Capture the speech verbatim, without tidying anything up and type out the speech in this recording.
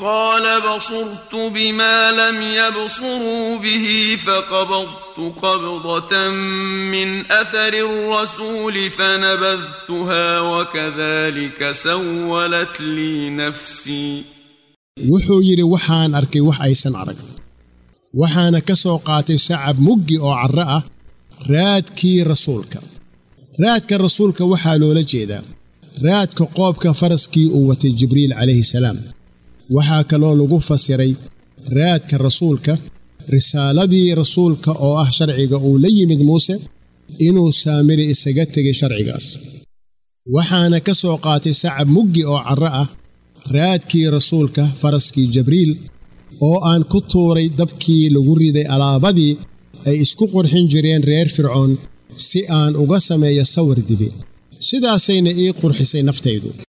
قال بصرت بما لم يبصروا به فقبضت قبضة من أثر الرسول فنبذتها وكذلك سولت لي نفسي. wuxuu yiri waxaan arkay wax aysan arag waxaana ka soo qaatay sacab muggi oo carra ah raadkii rasuulka raadka rasuulka waxa loola jeedaa raadka qoobka faraskii uu watay jibriil calayhi salaam waxa kaloo lagu fasiray raadka rasuulka risaaladii rasuulka oo ah sharciga uu la yimid Muuse inuu saamiri isaga tagay sharcigaas waxaana ka soo qaatay sacab muggi oo carra ah raadkii rasuulka faraskii jibriil oo aan ku tuuray dabkii lagu riday alaabadii ay isku qurxin jireen reer fircoon si aan uga sameeyo sawir dibi sidaasayna ii qurxisay naftaydu.